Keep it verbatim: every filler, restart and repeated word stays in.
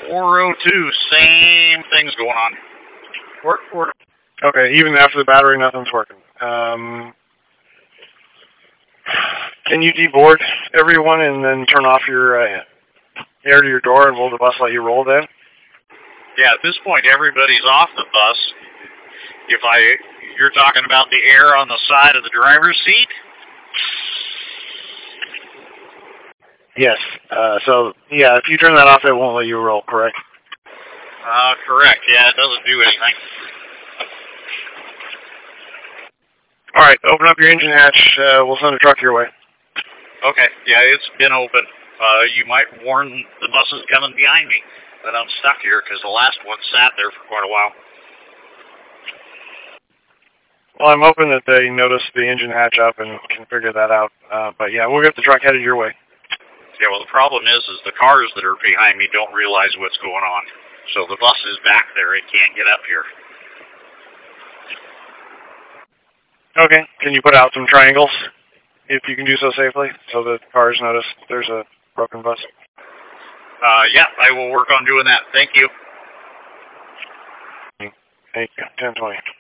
four oh two, same things going on. Work, work. Okay, even after the battery, nothing's working. Um, can you deboard everyone and then turn off your uh, air to your door and will the bus let you roll then? Yeah, at this point, everybody's off the bus. If I, you're talking about the air on the side of the driver's seat? Yes. Uh, so, yeah, if you turn that off, it won't let you roll, correct? Uh, correct. Yeah, it doesn't do anything. All right, open up your engine hatch. Uh, we'll send a truck your way. Okay. Yeah, it's been open. Uh, you might warn the buses coming behind me that I'm stuck here because the last one sat there for quite a while. Well, I'm hoping that they notice the engine hatch up and can figure that out. Uh, but yeah, we'll get the truck headed your way. Yeah, well, the problem is, is the cars that are behind me don't realize what's going on. So the bus is back there. It can't get up here. Okay. Can you put out some triangles, if you can do so safely, so the cars notice there's a broken bus? Uh, yeah, I will work on doing that. Thank you. Thank you. ten twenty.